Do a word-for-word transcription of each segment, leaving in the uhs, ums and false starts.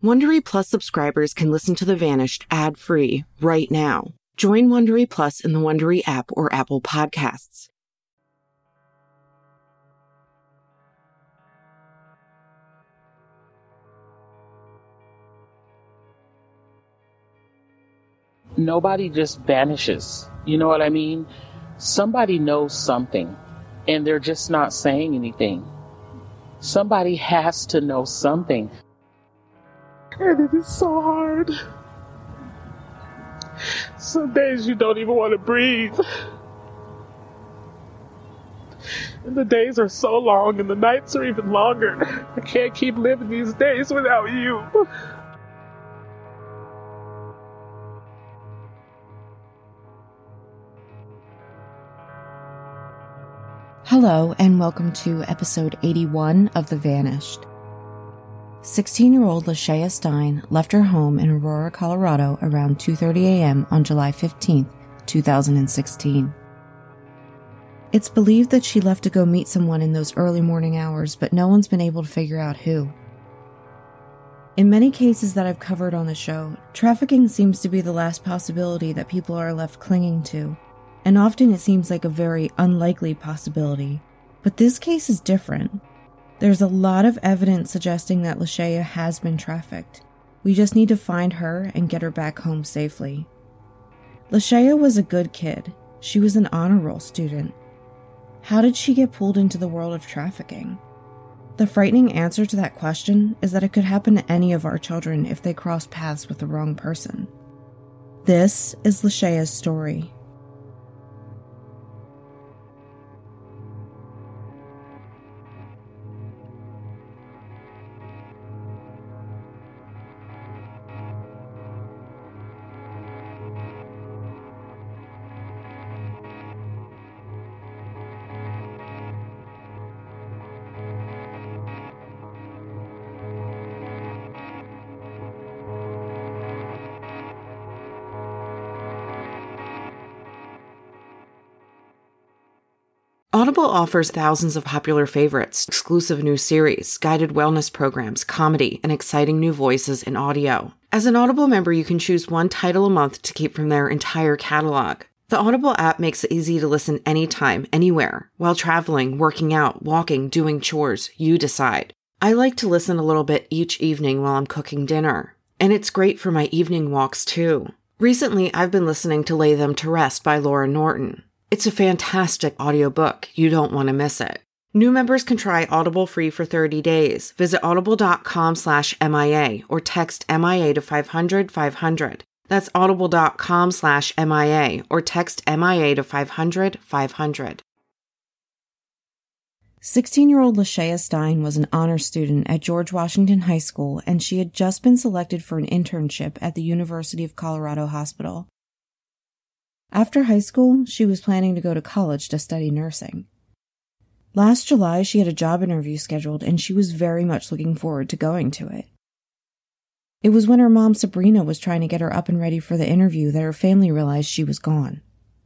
Wondery Plus subscribers can listen to The Vanished ad-free right now. Join Wondery Plus in the Wondery app or Apple Podcasts. Nobody just vanishes. You know what I mean? Somebody knows something, and they're just not saying anything. Somebody has to know something. And it is so hard. Some days you don't even want to breathe. And the days are so long, and the nights are even longer. I can't keep living these days without you. Hello, and welcome to episode eighty-one of The Vanished. sixteen-year-old Lashaya Stein left her home in Aurora, Colorado around two thirty a.m. on July fifteenth, two thousand sixteen. It's believed that she left to go meet someone in those early morning hours, but no one's been able to figure out who. In many cases that I've covered on the show, trafficking seems to be the last possibility that people are left clinging to. And often it seems like a very unlikely possibility. But this case is different. There's a lot of evidence suggesting that Lashaya has been trafficked. We just need to find her and get her back home safely. Lashaya was a good kid. She was an honor roll student. How did she get pulled into the world of trafficking? The frightening answer to that question is that it could happen to any of our children if they cross paths with the wrong person. This is Lashaya's story. Audible offers thousands of popular favorites, exclusive new series, guided wellness programs, comedy, and exciting new voices in audio. As an Audible member, you can choose one title a month to keep from their entire catalog. The Audible app makes it easy to listen anytime, anywhere. While traveling, working out, walking, doing chores, you decide. I like to listen a little bit each evening while I'm cooking dinner. And it's great for my evening walks, too. Recently, I've been listening to Lay Them to Rest by Laura Norton. It's a fantastic audiobook. You don't want to miss it. New members can try Audible free for thirty days. Visit audible.com slash MIA or text M I A to five hundred five hundred. That's audible.com slash MIA or text M I A to five hundred five hundred. sixteen-year-old Lashaya Stein was an honor student at George Washington High School, and she had just been selected for an internship at the University of Colorado Hospital. After high school, she was planning to go to college to study nursing. Last July, she had a job interview scheduled, and she was very much looking forward to going to it. It was when her mom, Sabrina, was trying to get her up and ready for the interview that her family realized she was gone.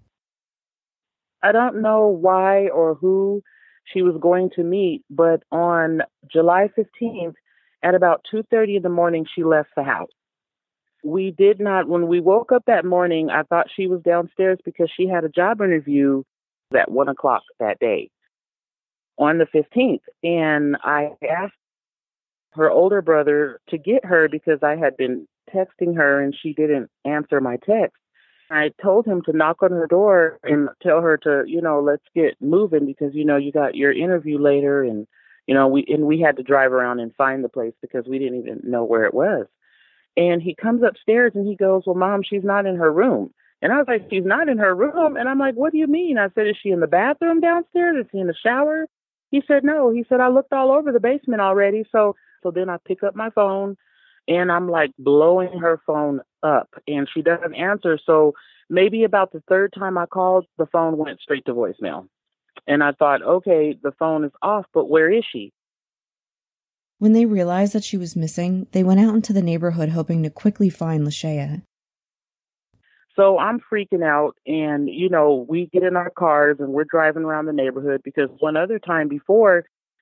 I don't know why or who she was going to meet, but on July fifteenth, at about two thirty in the morning, she left the house. We did not, when we woke up that morning, I thought she was downstairs because she had a job interview at one o'clock that day on the fifteenth. And I asked her older brother to get her because I had been texting her and she didn't answer my text. I told him to knock on her door and tell her to, you know, let's get moving because, you know, you got your interview later. And, you know, we, and we had to drive around and find the place because we didn't even know where it was. And he comes upstairs and he goes, well, Mom, she's not in her room. And I was like, she's not in her room. And I'm like, what do you mean? I said, is she in the bathroom downstairs? Is she in the shower? He said, no. He said, I looked all over the basement already. So, so then I pick up my phone and I'm like blowing her phone up and she doesn't answer. So maybe about the third time I called, the phone went straight to voicemail. And I thought, okay, the phone is off, but where is she? When they realized that she was missing, they went out into the neighborhood hoping to quickly find Lashaya. So I'm freaking out and, you know, we get in our cars and we're driving around the neighborhood because one other time before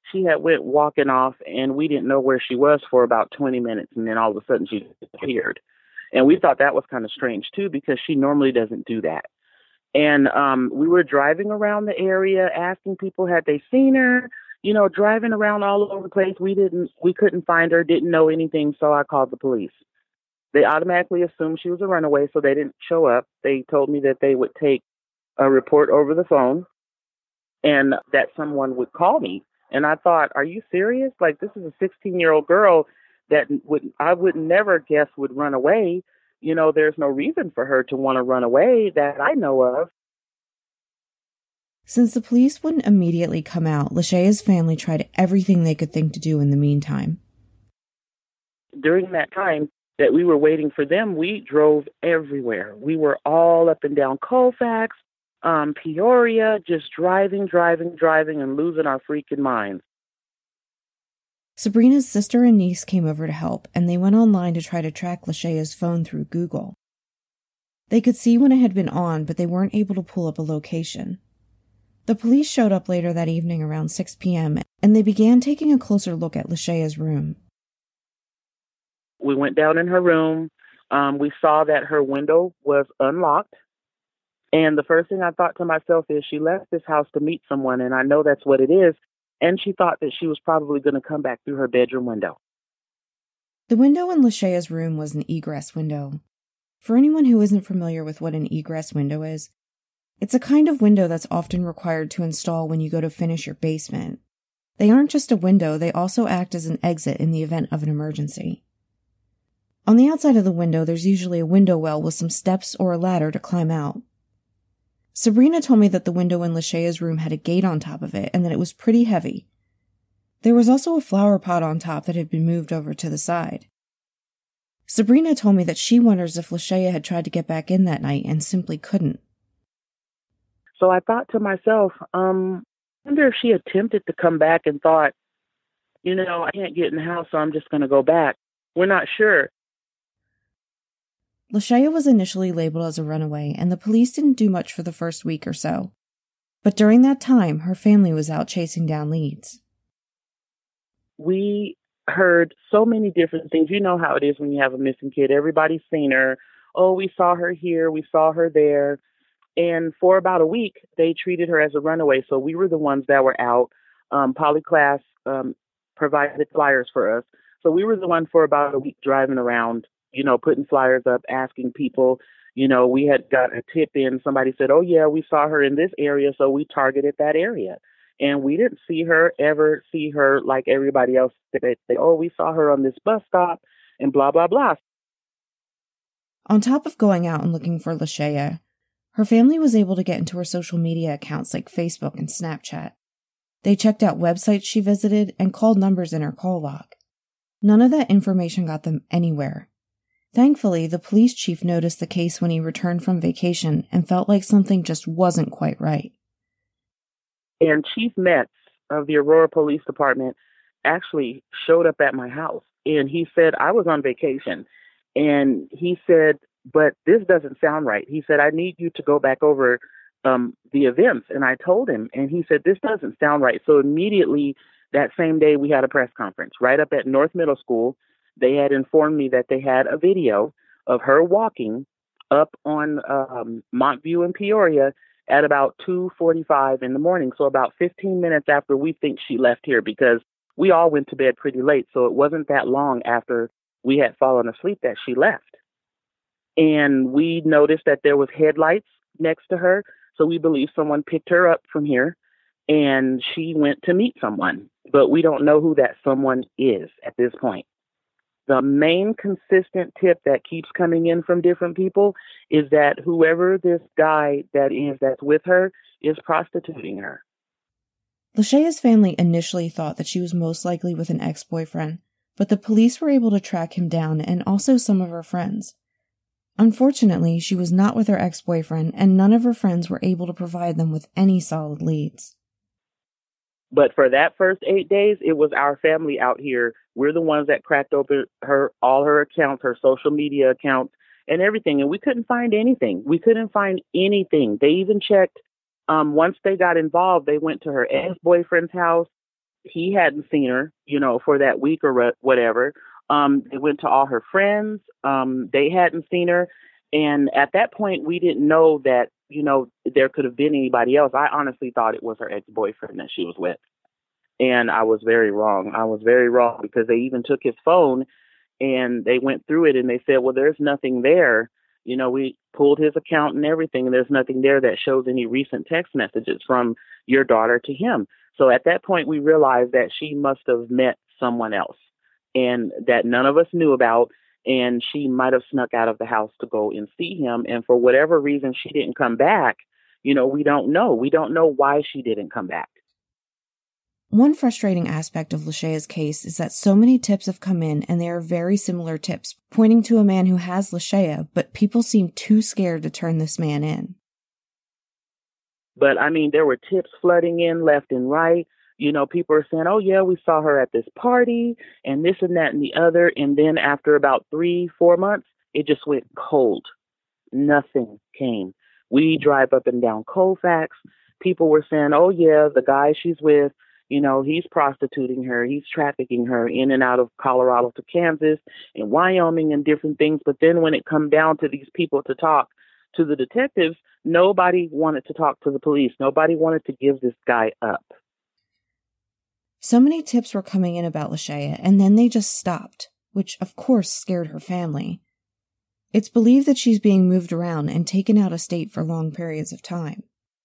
she had went walking off, and we didn't know where she was for about twenty minutes, and then all of a sudden she disappeared. And we thought that was kind of strange too, because she normally doesn't do that. And um, we were driving around the area, asking people had they seen her, you know, driving around all over the place. We didn't, we couldn't find her, didn't know anything, so I called the police. They automatically assumed she was a runaway, so they didn't show up. They told me that they would take a report over the phone and that someone would call me. And I thought, are you serious? Like, this is a sixteen-year-old girl that would I would never guess would run away. You know, there's no reason for her to want to run away that I know of. Since the police wouldn't immediately come out, Lashaya's family tried everything they could think to do in the meantime. During that time that we were waiting for them, we drove everywhere. We were all up and down Colfax, um, Peoria, just driving, driving, driving, and losing our freaking minds. Sabrina's sister and niece came over to help, and they went online to try to track Lashaya's phone through Google. They could see when it had been on, but they weren't able to pull up a location. The police showed up later that evening around six p.m., and they began taking a closer look at Lashaya's room. We went down in her room. Um, we saw that her window was unlocked. And the first thing I thought to myself is she left this house to meet someone, and I know that's what it is. And she thought that she was probably going to come back through her bedroom window. The window in Lashaya's room was an egress window. For anyone who isn't familiar with what an egress window is, it's a kind of window that's often required to install when you go to finish your basement. They aren't just a window, they also act as an exit in the event of an emergency. On the outside of the window, there's usually a window well with some steps or a ladder to climb out. Sabrina told me that the window in Lashaya's room had a gate on top of it and that it was pretty heavy. There was also a flower pot on top that had been moved over to the side. Sabrina told me that she wonders if Lashaya had tried to get back in that night and simply couldn't. So I thought to myself, um, I wonder if she attempted to come back and thought, you know, I can't get in the house, so I'm just going to go back. We're not sure. Lashaya was initially labeled as a runaway, and the police didn't do much for the first week or so. But during that time, her family was out chasing down leads. We heard so many different things. You know how it is when you have a missing kid. Everybody's seen her. Oh, we saw her here. We saw her there. And for about a week, they treated her as a runaway. So we were the ones that were out. Um, Polyclass um, provided flyers for us. So we were the one for about a week driving around, you know, putting flyers up, asking people. You know, we had got a tip in. Somebody said, oh, yeah, we saw her in this area. So we targeted that area. And we didn't see her, ever see her like everybody else. They say, oh, we saw her on this bus stop and blah, blah, blah. On top of going out and looking for Lashaya, her family was able to get into her social media accounts like Facebook and Snapchat. They checked out websites she visited and called numbers in her call log. None of that information got them anywhere. Thankfully, the police chief noticed the case when he returned from vacation and felt like something just wasn't quite right. And Chief Metz of the Aurora Police Department actually showed up at my house. And he said, I was on vacation. And he said, but this doesn't sound right. He said, I need you to go back over um, the events. And I told him, and he said, this doesn't sound right. So immediately that same day, we had a press conference right up at North Middle School. They had informed me that they had a video of her walking up on um, Montview in Peoria at about two forty-five in the morning. So about fifteen minutes after we think she left here, because we all went to bed pretty late. So it wasn't that long after we had fallen asleep that she left. And we noticed that there was headlights next to her. So we believe someone picked her up from here and she went to meet someone, but we don't know who that someone is at this point. The main consistent tip that keeps coming in from different people is that whoever this guy that is that's with her is prostituting her. Lashaya's family initially thought that she was most likely with an ex-boyfriend, but the police were able to track him down and also some of her friends. Unfortunately, she was not with her ex-boyfriend, and none of her friends were able to provide them with any solid leads. But for that first eight days, it was our family out here. We're the ones that cracked open her, all her accounts, her social media accounts, and everything. And we couldn't find anything. We couldn't find anything. They even checked. Um, once they got involved, they went to her ex-boyfriend's house. he hadn't seen her, you know, for that week or re- whatever. Um, they went to all her friends. Um, they hadn't seen her. And at that point, we didn't know that, you know, there could have been anybody else. I honestly thought it was her ex-boyfriend that she was with. And I was very wrong. I was very wrong because they even took his phone and they went through it and they said, well, there's nothing there. You know, we pulled his account and everything, and there's nothing there that shows any recent text messages from your daughter to him. So at that point, we realized that she must have met someone else and that none of us knew about. And she might have snuck out of the house to go and see him. And for whatever reason, she didn't come back. You know, we don't know. We don't know why she didn't come back. One frustrating aspect of Lashaya's case is that so many tips have come in and they are very similar tips, pointing to a man who has Lashaya, but people seem too scared to turn this man in. But I mean, there were tips flooding in left and right. You know, people are saying, oh, yeah, we saw her at this party and this and that and the other. And then after about three, four months, it just went cold. Nothing came. We drive up and down Colfax. People were saying, oh, yeah, the guy she's with, you know, he's prostituting her. He's trafficking her in and out of Colorado to Kansas and Wyoming and different things. But then when it come down to these people to talk to the detectives, nobody wanted to talk to the police. Nobody wanted to give this guy up. So many tips were coming in about Lashaya, and then they just stopped, which of course scared her family. It's believed that she's being moved around and taken out of state for long periods of time.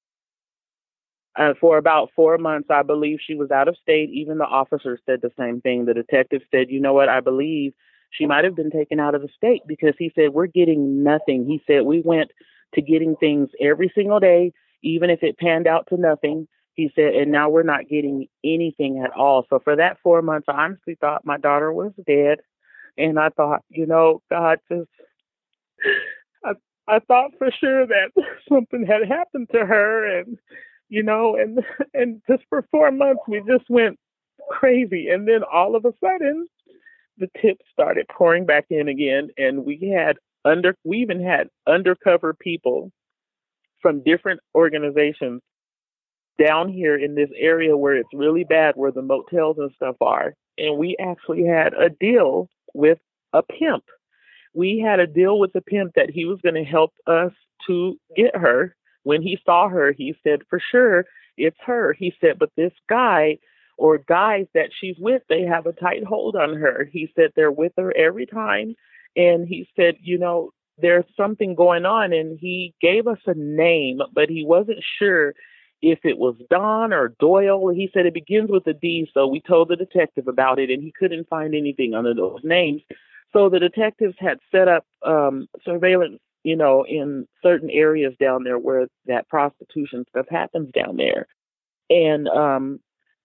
Uh, for about four months, I believe she was out of state. Even the officers said the same thing. The detective said, you know what, I believe she might have been taken out of the state because he said, we're getting nothing. He said, we went to getting things every single day, even if it panned out to nothing. He said, and now we're not getting anything at all. So for that four months, I honestly thought my daughter was dead. And I thought, you know, God just, I, I thought for sure that something had happened to her. And, you know, and, and just for four months, we just went crazy. And then all of a sudden, the tips started pouring back in again. And we had under, we even had undercover people from different organizations down here in this area where it's really bad, where the motels and stuff are. And we actually had a deal with a pimp. We had a deal with the pimp that he was going to help us to get her. When he saw her, he said, for sure, it's her. He said, but this guy or guys that she's with, they have a tight hold on her. He said they're with her every time. And he said, you know, there's something going on. And he gave us a name, but he wasn't sure if it was Don or Doyle. He said it begins with a D, so we told the detective about it, and he couldn't find anything under those names. So the detectives had set up um, surveillance, you know, in certain areas down there where that prostitution stuff happens down there. And um,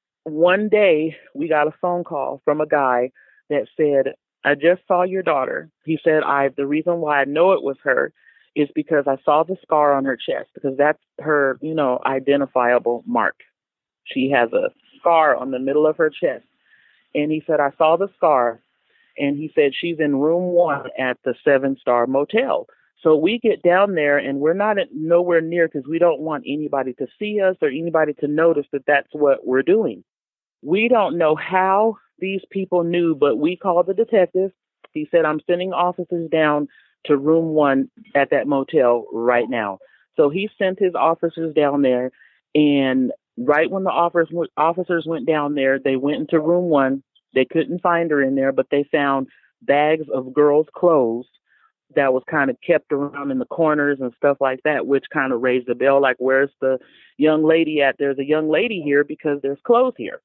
one day we got a phone call from a guy that said, I just saw your daughter. He said, I the reason why I know it was her is because I saw the scar on her chest, because that's her, you know, identifiable mark. She has a scar on the middle of her chest. And he said, I saw the scar. And he said, she's in room one at the Seven Star Motel. So we get down there and we're not at nowhere near, because we don't want anybody to see us or anybody to notice that that's what we're doing. We don't know how these people knew, but we called the detective. He said, I'm sending officers down to room one at that motel right now. So he sent his officers down there, and right when the officers officers went down there, they went into room one. They couldn't find her in there, but they found bags of girls' clothes that was kind of kept around in the corners and stuff like that, which kind of raised the bell, like, where's the young lady at? There's a young lady here because there's clothes here.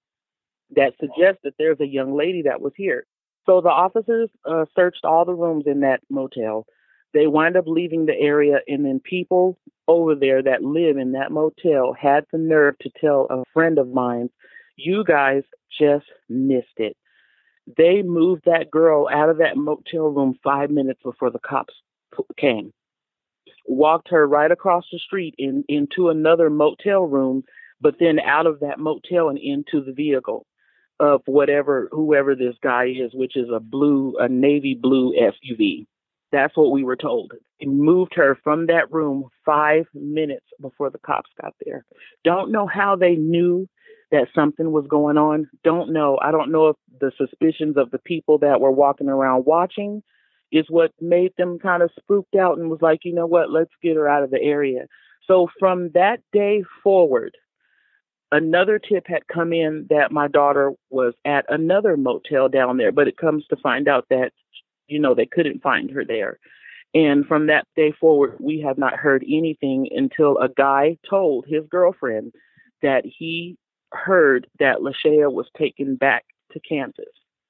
That suggests that there's a young lady that was here. So the officers uh, searched all the rooms in that motel. They wind up leaving the area, and then people over there that live in that motel had the nerve to tell a friend of mine, you guys just missed it. They moved that girl out of that motel room five minutes before the cops came. Walked her right across the street in, into another motel room, but then out of that motel and into the vehicle of whatever, whoever this guy is, which is a blue, a navy blue S U V. That's what we were told. He moved her from that room five minutes before the cops got there. Don't know how they knew that something was going on. Don't know. I don't know if the suspicions of the people that were walking around watching is what made them kind of spooked out and was like, you know what, let's get her out of the area. So from that day forward, another tip had come in that my daughter was at another motel down there, but it comes to find out that, you know, they couldn't find her there. And from that day forward, we have not heard anything until a guy told his girlfriend that he heard that Lashaya was taken back to Kansas.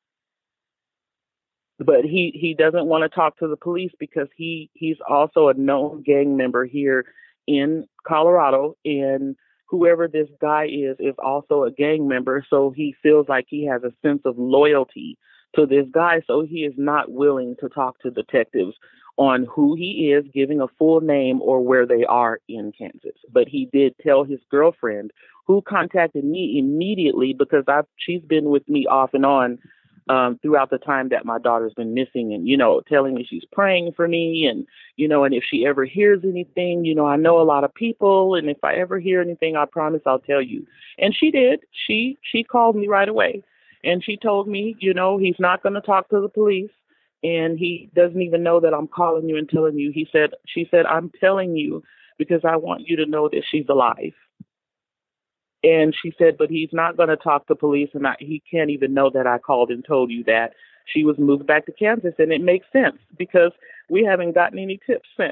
But he, he doesn't want to talk to the police because he, he's also a known gang member here in Colorado, and whoever this guy is is also a gang member. So he feels like he has a sense of loyalty to this guy. So he is not willing to talk to detectives on who he is, giving a full name or where they are in Kansas. But he did tell his girlfriend, who contacted me immediately because I've, she's been with me off and on Um, throughout the time that my daughter's been missing, and, you know, telling me she's praying for me, and, you know, and if she ever hears anything, you know, I know a lot of people, and if I ever hear anything, I promise I'll tell you. And she did. She, she called me right away, and she told me, you know, he's not going to talk to the police, and he doesn't even know that I'm calling you and telling you. He said, she said, I'm telling you because I want you to know that she's alive. And she said, but he's not going to talk to police, and I, he can't even know that I called and told you that she was moved back to Kansas. And it makes sense because we haven't gotten any tips since.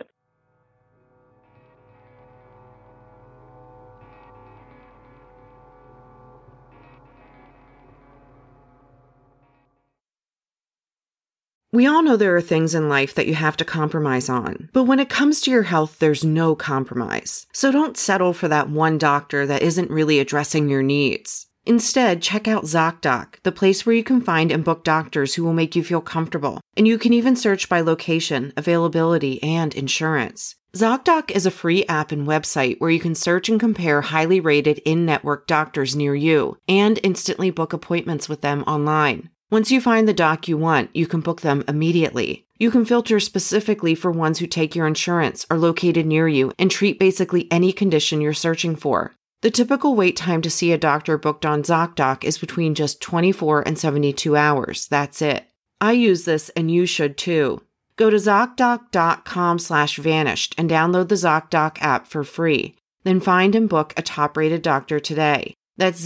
We all know there are things in life that you have to compromise on, but when it comes to your health, there's no compromise. So don't settle for that one doctor that isn't really addressing your needs. Instead, check out ZocDoc, the place where you can find and book doctors who will make you feel comfortable. And you can even search by location, availability, and insurance. ZocDoc is a free app and website where you can search and compare highly rated in-network doctors near you and instantly book appointments with them online. Once you find the doc you want, you can book them immediately. You can filter specifically for ones who take your insurance, are located near you, and treat basically any condition you're searching for. The typical wait time to see a doctor booked on ZocDoc is between just twenty-four and seventy-two hours. That's it. I use this and you should too. Go to ZocDoc.com slash vanished and download the ZocDoc app for free. Then find and book a top-rated doctor today. That's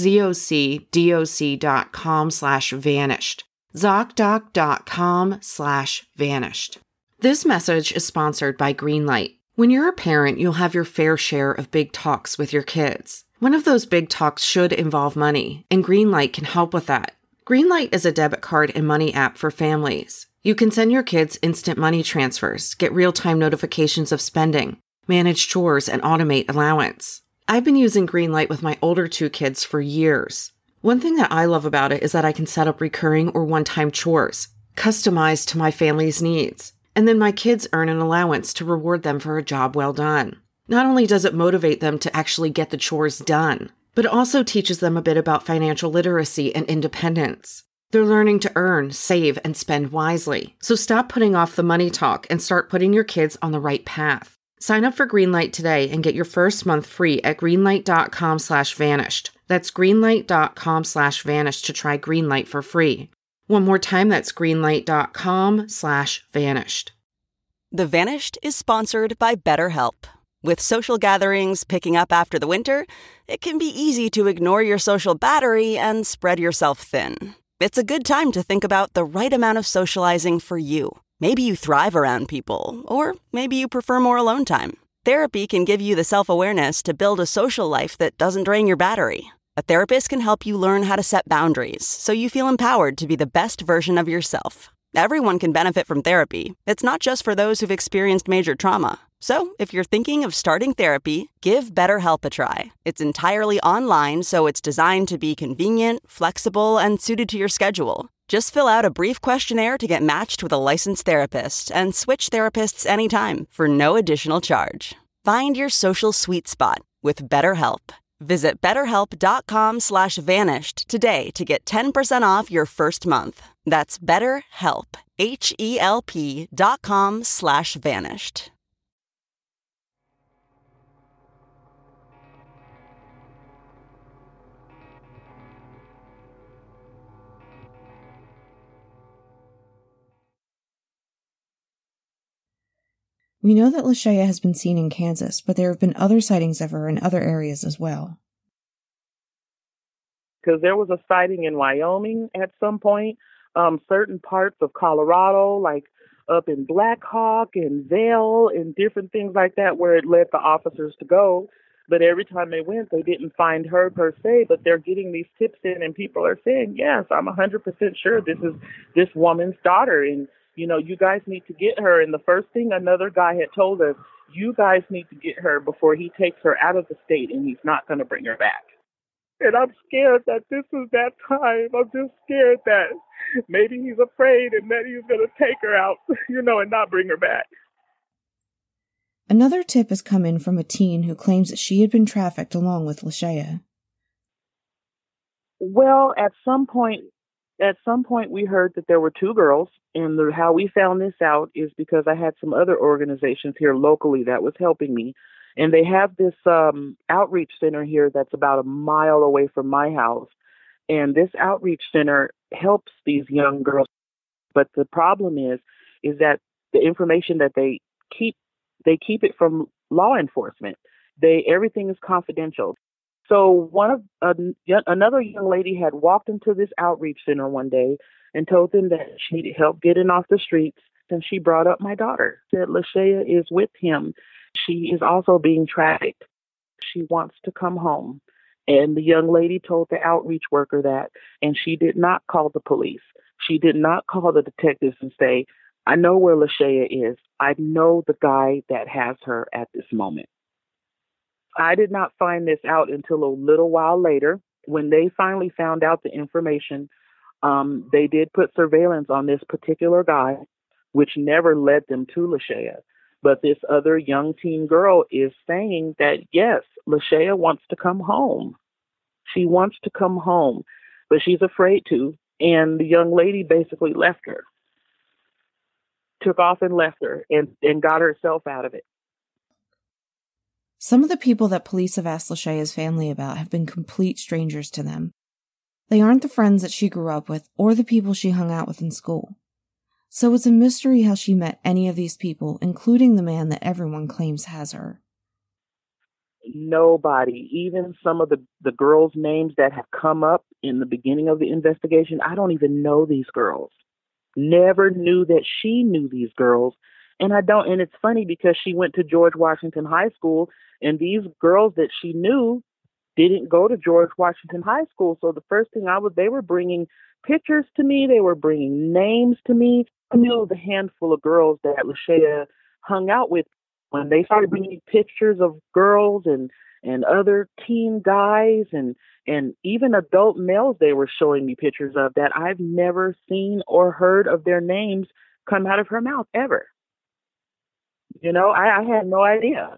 ZocDoc dot com slash vanished. ZocDoc.com slash vanished. This message is sponsored by Greenlight. When you're a parent, you'll have your fair share of big talks with your kids. One of those big talks should involve money, and Greenlight can help with that. Greenlight is a debit card and money app for families. You can send your kids instant money transfers, get real-time notifications of spending, manage chores, and automate allowance. I've been using Greenlight with my older two kids for years. One thing that I love about it is that I can set up recurring or one-time chores, customized to my family's needs. And then my kids earn an allowance to reward them for a job well done. Not only does it motivate them to actually get the chores done, but it also teaches them a bit about financial literacy and independence. They're learning to earn, save, and spend wisely. So stop putting off the money talk and start putting your kids on the right path. Sign up for Greenlight today and get your first month free at greenlight.com slash vanished. That's greenlight.com slash vanished to try Greenlight for free. One more time, that's greenlight.com slash vanished. The Vanished is sponsored by BetterHelp. With social gatherings picking up after the winter, it can be easy to ignore your social battery and spread yourself thin. It's a good time to think about the right amount of socializing for you. Maybe you thrive around people, or maybe you prefer more alone time. Therapy can give you the self-awareness to build a social life that doesn't drain your battery. A therapist can help you learn how to set boundaries so you feel empowered to be the best version of yourself. Everyone can benefit from therapy. It's not just for those who've experienced major trauma. So, if you're thinking of starting therapy, give BetterHelp a try. It's entirely online, so it's designed to be convenient, flexible, and suited to your schedule. Just fill out a brief questionnaire to get matched with a licensed therapist and switch therapists anytime for no additional charge. Find your social sweet spot with BetterHelp. Visit betterhelp.com slash vanished today to get ten percent off your first month. That's BetterHelp, H-E-L-P dot com slash vanished. We know that Lashaya has been seen in Kansas, but there have been other sightings of her in other areas as well. Because there was a sighting in Wyoming at some point, um, certain parts of Colorado, like up in Black Hawk and Vail and different things like that, where it led the officers to go. But every time they went, they didn't find her per se, but they're getting these tips in and people are saying, yes, I'm one hundred percent sure this is this woman's daughter. And, you know, you guys need to get her. And the first thing another guy had told us, you guys need to get her before he takes her out of the state and he's not going to bring her back. And I'm scared that this is that time. I'm just scared that maybe he's afraid and that he's going to take her out, you know, and not bring her back. Another tip has come in from a teen who claims that she had been trafficked along with Lashaya. Well, at some point, at some point we heard that there were two girls, and the, how we found this out is because I had some other organizations here locally that was helping me, and they have this um, outreach center here that's about a mile away from my house, and this outreach center helps these young girls. But the problem is, is that the information that they keep They keep it from law enforcement. They everything is confidential. So one of uh, another young lady had walked into this outreach center one day and told them that she needed help getting off the streets. And she brought up my daughter. Said Lashaya is with him. She is also being trafficked. She wants to come home. And the young lady told the outreach worker that, and she did not call the police. She did not call the detectives and say, I know where Lashaya is. I know the guy that has her at this moment. I did not find this out until a little while later. When they finally found out the information, um, they did put surveillance on this particular guy, which never led them to Lashaya. But this other young teen girl is saying that, yes, Lashaya wants to come home. She wants to come home, but she's afraid to. And the young lady basically left her. Took off and left her and, and got herself out of it. Some of the people that police have asked Lashaya's family about have been complete strangers to them. They aren't the friends that she grew up with or the people she hung out with in school. So it's a mystery how she met any of these people, including the man that everyone claims has her. Nobody, even some of the, the girls' names that have come up in the beginning of the investigation, I don't even know these girls. Never knew that she knew these girls. And I don't, and it's funny because she went to George Washington High School, and these girls that she knew didn't go to George Washington High School. So the first thing I was, they were bringing pictures to me. They were bringing names to me. I knew the handful of girls that Lashaya hung out with. When they started bringing pictures of girls and, and other teen guys and And even adult males they were showing me pictures of that I've never seen or heard of their names come out of her mouth ever. You know, I, I had no idea.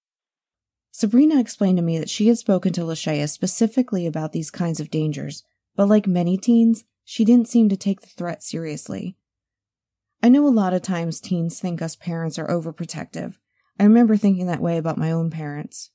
Sabrina explained to me that she had spoken to Lashaya specifically about these kinds of dangers, but like many teens, she didn't seem to take the threat seriously. I know a lot of times teens think us parents are overprotective. I remember thinking that way about my own parents.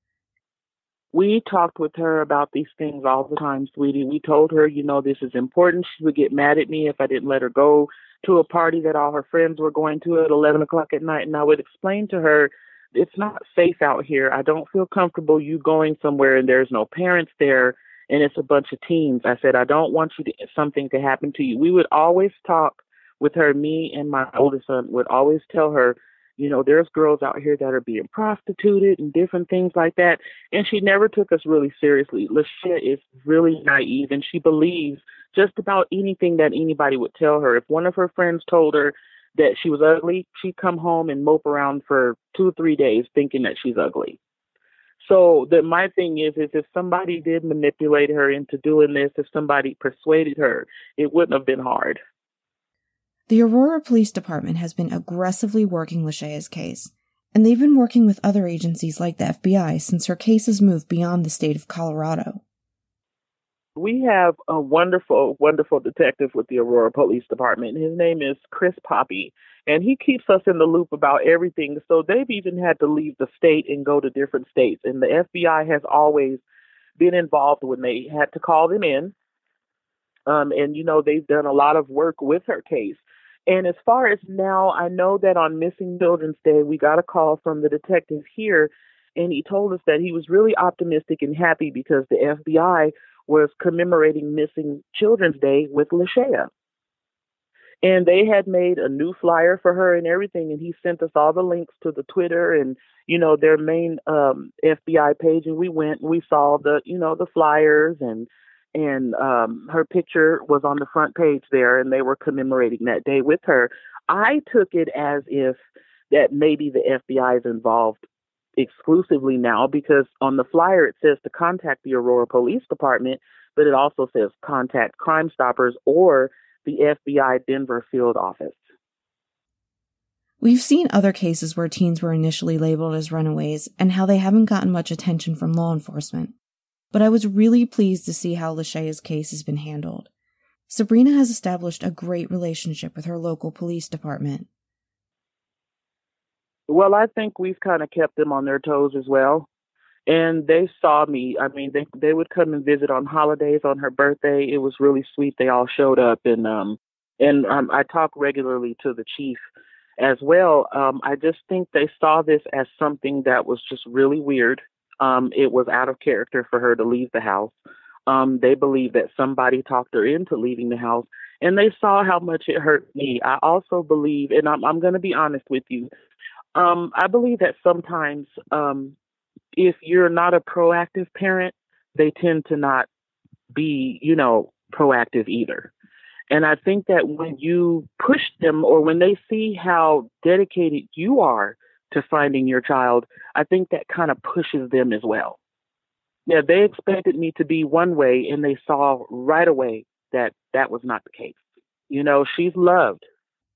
We talked with her about these things all the time, sweetie. We told her, you know, this is important. She would get mad at me if I didn't let her go to a party that all her friends were going to at eleven o'clock at night. And I would explain to her, it's not safe out here. I don't feel comfortable you going somewhere and there's no parents there and it's a bunch of teens. I said, I don't want you to something to happen to you. We would always talk with her, me and my oldest son would always tell her, you know, there's girls out here that are being prostituted and different things like that. And she never took us really seriously. Lashaya is really naive and she believes just about anything that anybody would tell her. If one of her friends told her that she was ugly, she'd come home and mope around for two or three days thinking that she's ugly. So that my thing is, is if somebody did manipulate her into doing this, if somebody persuaded her, it wouldn't have been hard. The Aurora Police Department has been aggressively working Lashaya's case, and they've been working with other agencies like the F B I since her case has moved beyond the state of Colorado. We have a wonderful, wonderful detective with the Aurora Police Department. His name is Chris Poppy, and he keeps us in the loop about everything. So they've even had to leave the state and go to different states, and the F B I has always been involved when they had to call them in. Um, and, you know, they've done a lot of work with her case. And as far as now, I know that on Missing Children's Day, we got a call from the detective here, and he told us that he was really optimistic and happy because the F B I was commemorating Missing Children's Day with Lashaya. And they had made a new flyer for her and everything, and he sent us all the links to the Twitter and, you know, their main um, F B I page, and we went and we saw the, you know, the flyers, and and um, her picture was on the front page there, and they were commemorating that day with her. I took it as if that maybe the F B I is involved exclusively now, because on the flyer it says to contact the Aurora Police Department, but it also says contact Crime Stoppers or the F B I Denver field office. We've seen other cases where teens were initially labeled as runaways and how they haven't gotten much attention from law enforcement. But I was really pleased to see how Lashaya's case has been handled. Sabrina has established a great relationship with her local police department. Well, I think we've kind of kept them on their toes as well. And they saw me. I mean, they they would come and visit on holidays, on her birthday. It was really sweet. They all showed up, and um and um, I talk regularly to the chief as well. Um, I just think they saw this as something that was just really weird. Um, it was out of character for her to leave the house. Um, they believe that somebody talked her into leaving the house, and they saw how much it hurt me. I also believe, and I'm I'm going to be honest with you. Um, I believe that sometimes. Um, If you're not a proactive parent, they tend to not be, you know, proactive either. And I think that when you push them, or when they see how dedicated you are to finding your child, I think that kind of pushes them as well. Yeah, they expected me to be one way, and they saw right away that that was not the case. You know, she's loved.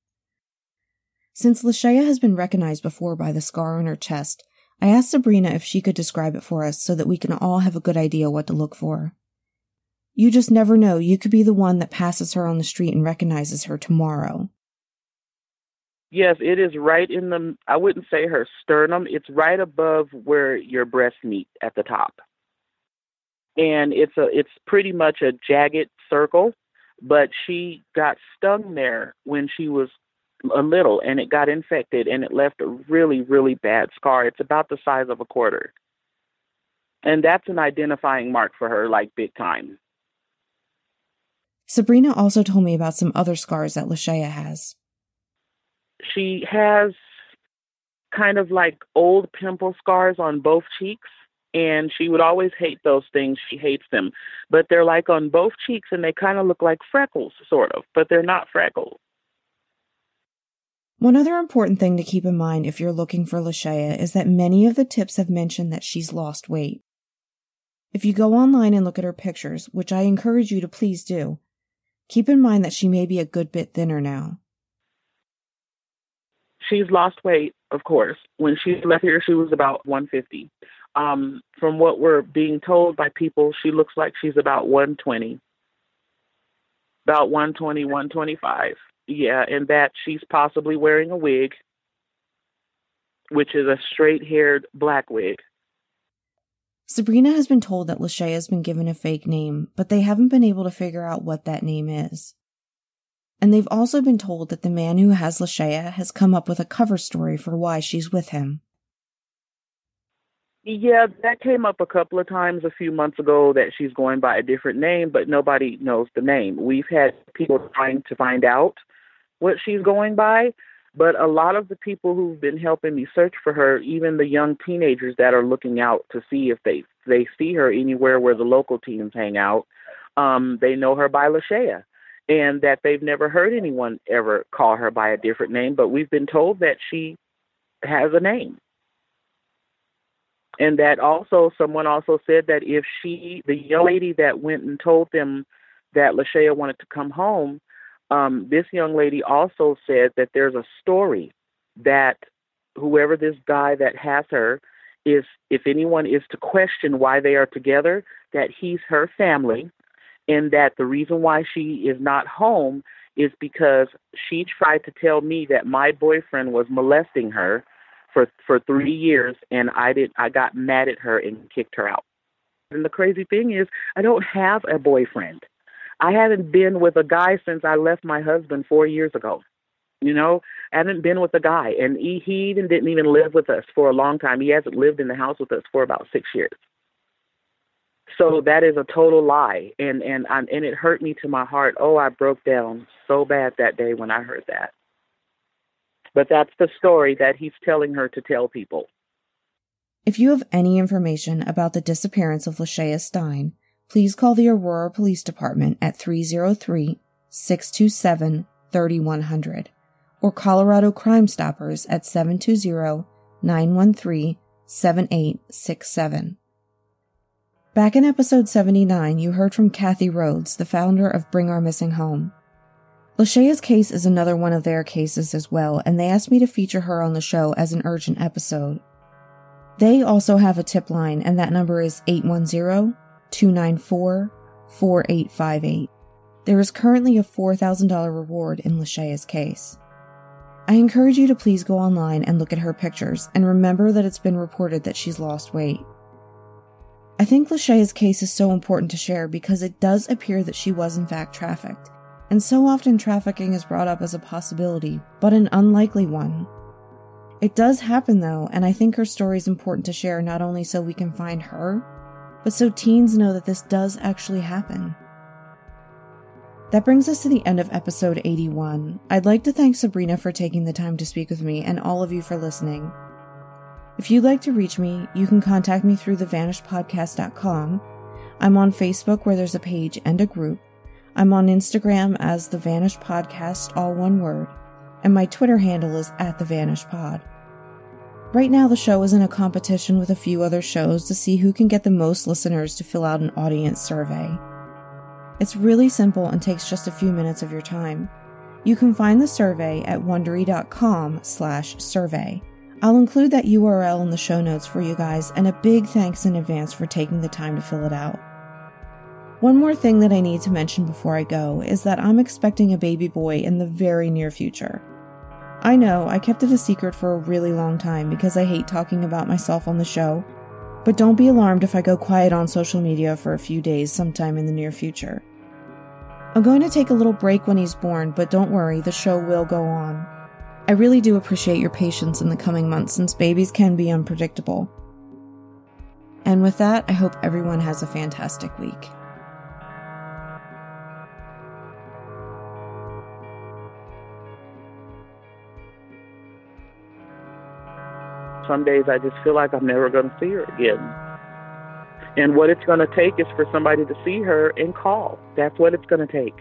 Since Lashaya has been recognized before by the scar on her chest, I asked Sabrina if she could describe it for us so that we can all have a good idea what to look for. You just never know, you could be the one that passes her on the street and recognizes her tomorrow. Yes, it is right in the, I wouldn't say her sternum, it's right above where your breasts meet at the top. And it's a, it's pretty much a jagged circle, but she got stung there when she was a little, and it got infected, and it left a really, really bad scar. It's about the size of a quarter. And that's an identifying mark for her, like big time. Sabrina also told me about some other scars that Lashaya has. She has kind of like old pimple scars on both cheeks, and she would always hate those things. She hates them. But they're like on both cheeks, and they kind of look like freckles, sort of, but they're not freckles. One other important thing to keep in mind if you're looking for Lashaya is that many of the tips have mentioned that she's lost weight. If you go online and look at her pictures, which I encourage you to please do, keep in mind that she may be a good bit thinner now. She's lost weight, of course. When she left here, she was about one fifty. Um, from what we're being told by people, she looks like she's about one twenty. About one twenty, one twenty-five. Yeah, and that she's possibly wearing a wig, which is a straight-haired black wig. Sabrina has been told that Lashaya has been given a fake name, but they haven't been able to figure out what that name is. And they've also been told that the man who has Lashaya has come up with a cover story for why she's with him. Yeah, that came up a couple of times a few months ago, that she's going by a different name, but nobody knows the name. We've had people trying to find out what she's going by, but a lot of the people who've been helping me search for her, even the young teenagers that are looking out to see if they they see her anywhere where the local teens hang out, um, they know her by Lashaya, and that they've never heard anyone ever call her by a different name, but we've been told that she has a name. And that also, someone also said that if she, the young lady that went and told them that Lashaya wanted to come home, Um, this young lady also said that there's a story that whoever this guy that has her is, if anyone is to question why they are together, that he's her family, and that the reason why she is not home is because she tried to tell me that my boyfriend was molesting her for, for three years, and I did, I got mad at her and kicked her out. And the crazy thing is, I don't have a boyfriend. I haven't been with a guy since I left my husband four years ago. You know, I hadn't been with a guy, and he, he even didn't even live with us for a long time. He hasn't lived in the house with us for about six years. So that is a total lie, and and I, and it hurt me to my heart. Oh, I broke down so bad that day when I heard that. But that's the story that he's telling her to tell people. If you have any information about the disappearance of Lashaya Stein, please call the Aurora Police Department at three oh three, six two seven, three one zero zero or Colorado Crime Stoppers at seven two zero, nine one three, seven eight six seven. Back in episode seventy-nine, you heard from Kathy Rhodes, the founder of Bring Our Missing Home. Lashaya's case is another one of their cases as well, and they asked me to feature her on the show as an urgent episode. They also have a tip line, and that number is eight one zero, two nine four, four eight five eight. There is currently a four thousand dollars reward in Lashaya's case. I encourage you to please go online and look at her pictures, and remember that it's been reported that she's lost weight. I think Lashaya's case is so important to share because it does appear that she was in fact trafficked, and so often trafficking is brought up as a possibility, but an unlikely one. It does happen though, and I think her story is important to share not only so we can find her, but so teens know that this does actually happen. That brings us to the end of episode eighty-one. I'd like to thank Sabrina for taking the time to speak with me and all of you for listening. If you'd like to reach me, you can contact me through the vanished podcast dot com. I'm on Facebook where there's a page and a group. I'm on Instagram as The Vanished Podcast, all one word, and my Twitter handle is at The Vanished Pod. Right now the show is in a competition with a few other shows to see who can get the most listeners to fill out an audience survey. It's really simple and takes just a few minutes of your time. You can find the survey at wondery.com slash survey. I'll include that U R L in the show notes for you guys, and a big thanks in advance for taking the time to fill it out. One more thing that I need to mention before I go is that I'm expecting a baby boy in the very near future. I know, I kept it a secret for a really long time because I hate talking about myself on the show, but don't be alarmed if I go quiet on social media for a few days sometime in the near future. I'm going to take a little break when he's born, but don't worry, the show will go on. I really do appreciate your patience in the coming months since babies can be unpredictable. And with that, I hope everyone has a fantastic week. Some days I just feel like I'm never going to see her again. And what it's going to take is for somebody to see her and call. That's what it's going to take.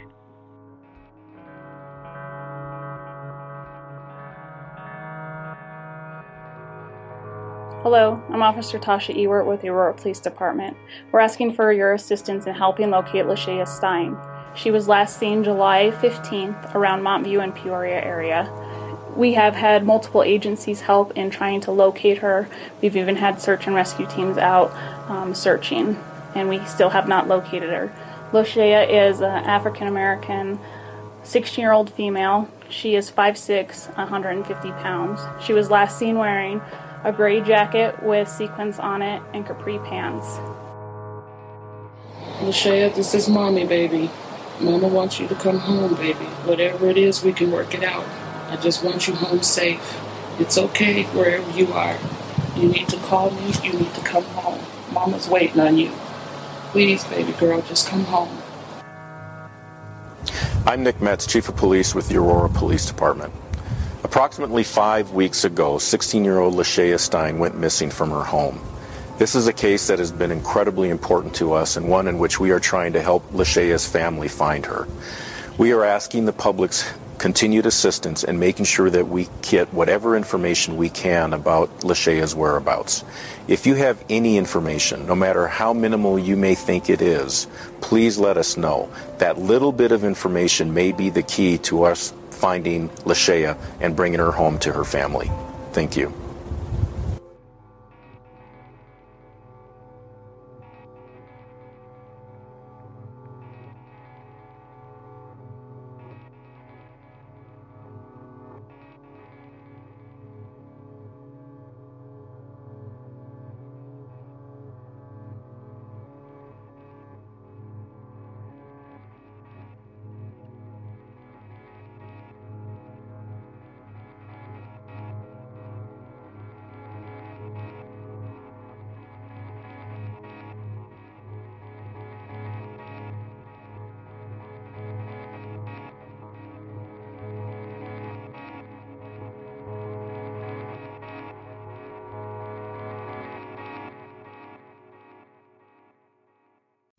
Hello, I'm Officer Tasha Ewert with the Aurora Police Department. We're asking for your assistance in helping locate Lashaya Stein. She was last seen July fifteenth around Montview and Peoria area. We have had multiple agencies help in trying to locate her. We've even had search and rescue teams out um, searching, and we still have not located her. Lashaya is an African-American, sixteen-year-old female. She is five six, one hundred fifty pounds. She was last seen wearing a gray jacket with sequins on it and capri pants. Lashaya, this is Mommy, baby. Mama wants you to come home, baby. Whatever it is, we can work it out. I just want you home safe. It's okay wherever you are. You need to call me. You need to come home. Mama's waiting on you. Please, baby girl, just come home. I'm Nick Metz, Chief of Police with the Aurora Police Department. Approximately five weeks ago, sixteen-year-old Lashaya Stein went missing from her home. This is a case that has been incredibly important to us and one in which we are trying to help Lashaya's family find her. We are asking the public's continued assistance in making sure that we get whatever information we can about Lashaya's whereabouts. If you have any information, no matter how minimal you may think it is, please let us know. That little bit of information may be the key to us finding Lashaya and bringing her home to her family. Thank you.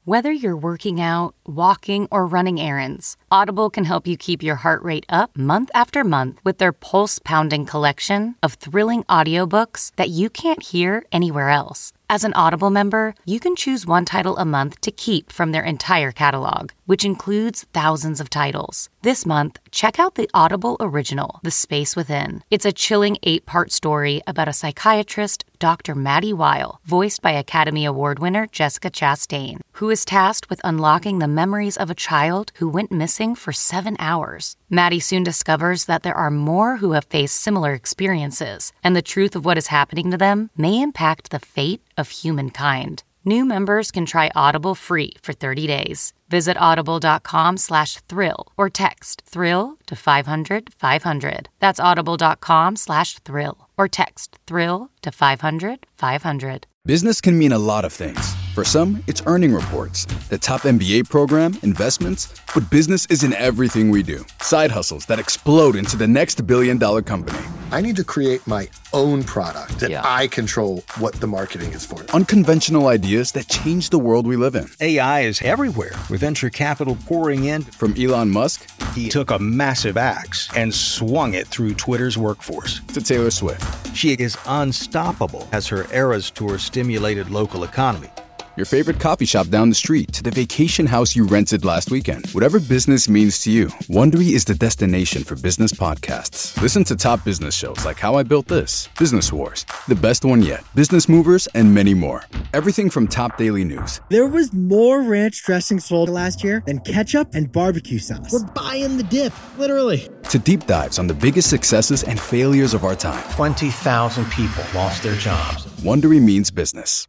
Whether you're working out, walking, or running errands, Audible can help you keep your heart rate up month after month with their pulse-pounding collection of thrilling audiobooks that you can't hear anywhere else. As an Audible member, you can choose one title a month to keep from their entire catalog, which includes thousands of titles. This month, check out the Audible original, The Space Within. It's a chilling eight-part story about a psychiatrist, Doctor Maddie Weil, voiced by Academy Award winner Jessica Chastain, who is tasked with unlocking the memories of a child who went missing for seven hours. Maddie soon discovers that there are more who have faced similar experiences, and the truth of what is happening to them may impact the fate of humankind. New members can try Audible free for thirty days. Visit audible.com slash thrill or text thrill to five hundred five hundred. That's audible.com slash thrill or text thrill to five hundred five hundred. Business can mean a lot of things. For some, it's earning reports, the top M B A program, investments, but business isn't everything we do. Side hustles that explode into the next billion dollar company. I need to create my own product that yeah. I control what the marketing is for. Unconventional ideas that change the world we live in. A I is everywhere, with venture capital pouring in. From Elon Musk, he took a massive axe and swung it through Twitter's workforce. To Taylor Swift. She is unstoppable as her Eras Tour stimulated local economy. Your favorite coffee shop down the street to the vacation house you rented last weekend. Whatever business means to you, Wondery is the destination for business podcasts. Listen to top business shows like How I Built This, Business Wars, The Best One Yet, Business Movers, and many more. Everything from top daily news. There was more ranch dressing sold last year than ketchup and barbecue sauce. We're buying the dip, literally. To deep dives on the biggest successes and failures of our time. twenty thousand people lost their jobs. Wondery means business.